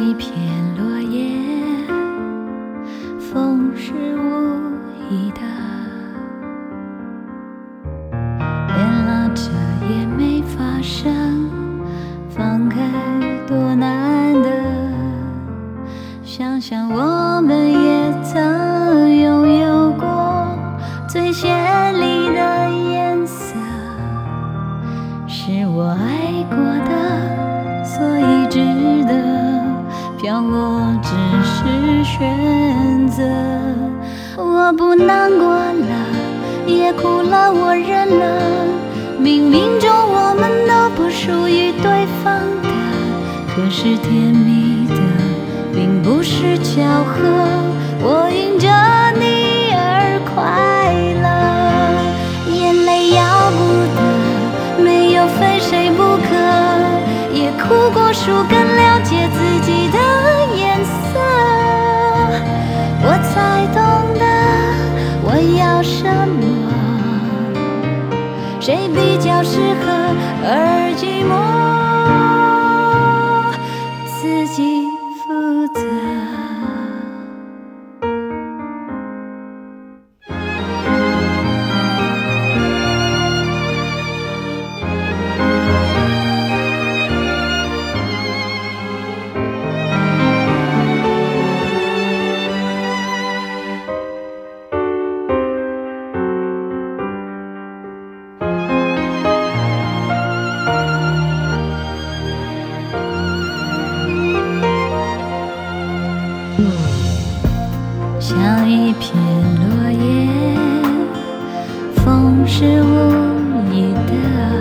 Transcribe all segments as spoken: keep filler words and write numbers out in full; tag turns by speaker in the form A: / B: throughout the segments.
A: 一片落叶，风是无意的，连拉扯也没发生，放开多难得。想想我们也曾拥有过最绚丽的颜色，是我爱过的，所以值得。飘落只是选择，我不难过了，也哭了，我忍了。冥冥中我们都不属于对方的，可是甜蜜的并不是巧合，我因着你而快乐。眼泪要不得，没有非谁不可，也哭过树更了解自己的颜色，我才懂得我要什么，谁比较适合，而寂寞自己负责。像一片落叶，风是无意的，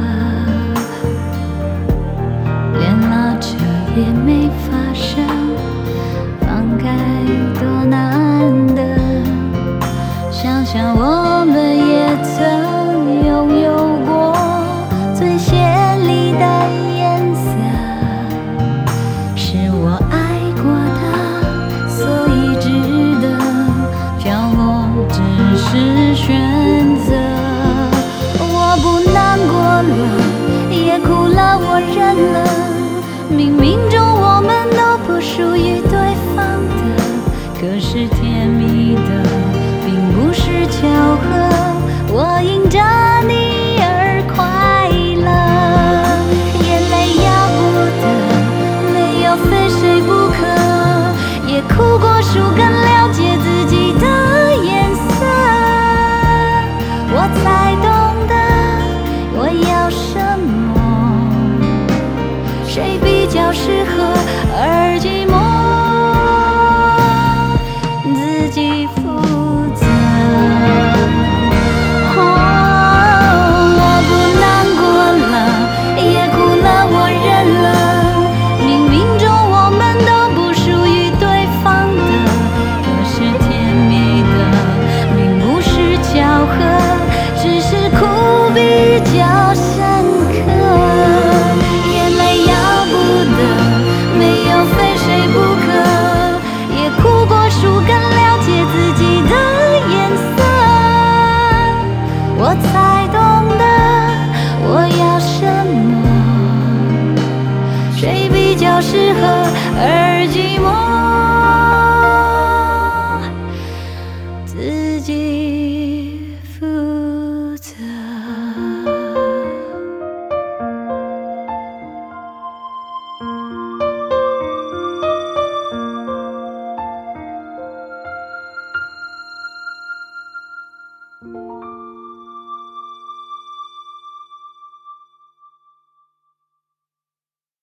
A: 连拉扯也没发生，放开多难得。想想我们也曾拥有过最绚丽的颜色，是我爱过的，所以值得。飘落只是选择，我不难过了，也哭了，我忍了。冥冥中我们都不属于对方的，可是甜蜜的并不是巧合，我因着你而快乐。眼泪要不得，没有非谁不可，也哭过树更了解自己的颜色，我才懂得我要什么，谁比较适合，而寂寞自己负责。哦，我不难过了，也哭了，我忍了。冥冥中我们都不属于对方的，可是甜蜜的并不是巧合，只是苦比较深刻。眼泪要不得，没有非谁不可，也哭过树更了解自己的颜色，我才懂得我要什么，谁比较适合，而寂寞自己负